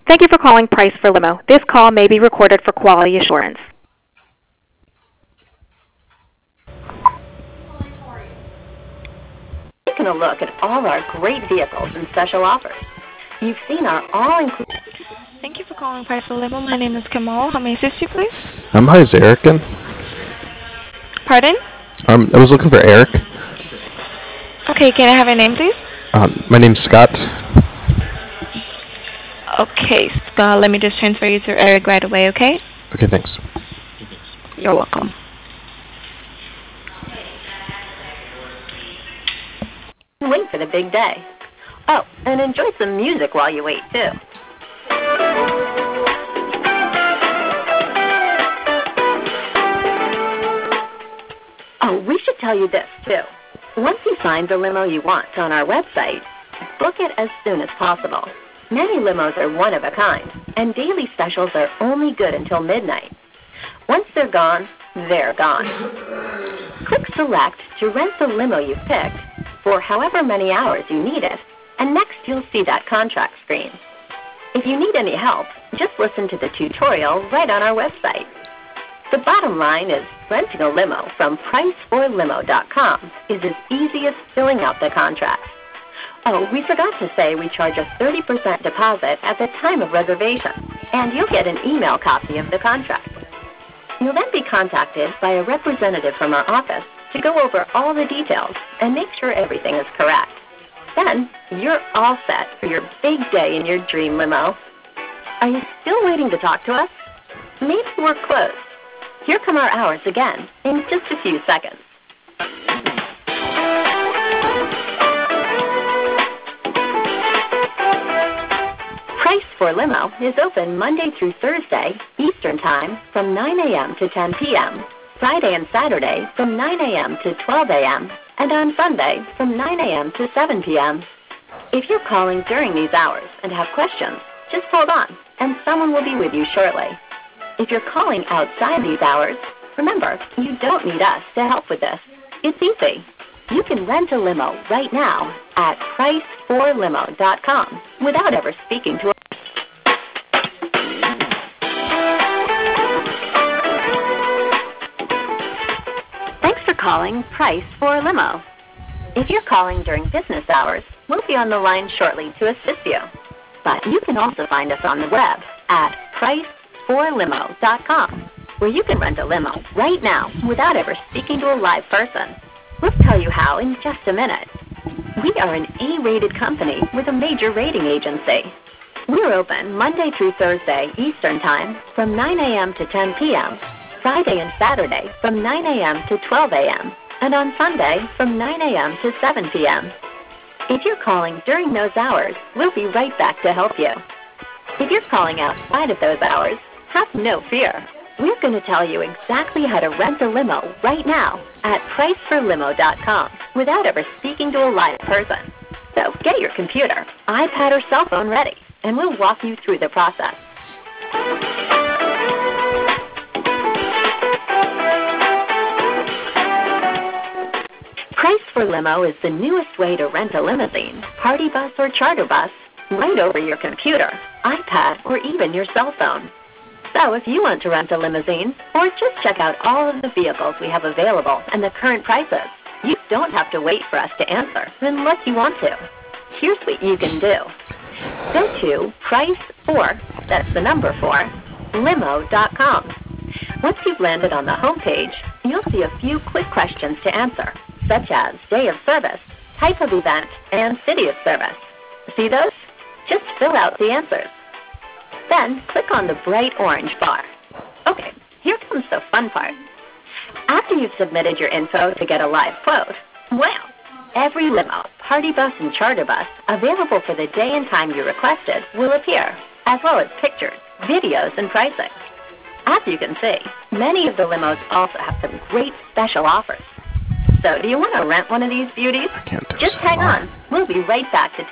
Thank you for calling Price for Limo. This call may be recorded for quality assurance. Taking a look at all our great vehicles and special offers. You've seen our all-inclusive... Thank you for calling Price for Limo. My name is Kamal. How may I assist you, please? Hi, is Eric in? Pardon? I was looking for Eric. Okay, can I have your name, please? My name's Scott. Okay, Scott, let me just transfer you to Eric right away, okay? Okay, thanks. You're welcome. Wait for the big day. Oh, and enjoy some music while you wait, too. Oh, we should tell you this, too. Once you find the limo you want on our website, book it as soon as possible. Many limos are one of a kind, and daily specials are only good until midnight. Once they're gone, they're gone. Click Select to rent the limo you've picked for however many hours you need it, and next you'll see that contract screen. If you need any help, just listen to the tutorial right on our website. The bottom line is renting a limo from priceforlimo.com is as easy as filling out the contract. Oh, we forgot to say we charge a 30% deposit at the time of reservation, and you'll get an email copy of the contract. You'll then be contacted by a representative from our office to go over all the details and make sure everything is correct. Then, you're all set for your big day in your dream limo. Are you still waiting to talk to us? Maybe we're closed. Here come our hours again in just a few seconds. Price for Limo is open Monday through Thursday, Eastern Time, from 9 a.m. to 10 p.m., Friday and Saturday from 9 a.m. to 12 a.m., and on Sunday from 9 a.m. to 7 p.m. If you're calling during these hours and have questions, just hold on, and someone will be with you shortly. If you're calling outside these hours, remember, you don't need us to help with this. It's easy. You can rent a limo right now at priceforlimo.com without ever speaking to us. Thanks for calling Price for Limo. If you're calling during business hours, we'll be on the line shortly to assist you. But you can also find us on the web at priceforlimo.com, where you can rent a limo right now without ever speaking to a live person. We'll tell you how in just a minute. We are an A-rated company with a major rating agency. We're open Monday through Thursday, Eastern Time, from 9 a.m. to 10 p.m., Friday and Saturday from 9 a.m. to 12 a.m., and on Sunday from 9 a.m. to 7 p.m. If you're calling during those hours, we'll be right back to help you. If you're calling outside of those hours, have no fear. We're going to tell you exactly how to rent a limo right now at priceforlimo.com without ever speaking to a live person. So get your computer, iPad, or cell phone ready, and we'll walk you through the process. Price for Limo is the newest way to rent a limousine, party bus, or charter bus right over your computer, iPad, or even your cell phone. So if you want to rent a limousine, or just check out all of the vehicles we have available and the current prices, you don't have to wait for us to answer unless you want to. Here's what you can do. Go to price4, that's the number 4, limo.com. Once you've landed on the home page, you'll see a few quick questions to answer, such as day of service, type of event, and city of service. See those? Just fill out the answers. Then click on the bright orange bar. Okay, here comes the fun part. After you've submitted your info to get a live quote, well, every limo, party bus, and charter bus available for the day and time you requested will appear, as well as pictures, videos, and pricing. As you can see, many of the limos also have some great special offers. So do you want to rent one of these beauties? I can't do Just hang on. We'll be right back to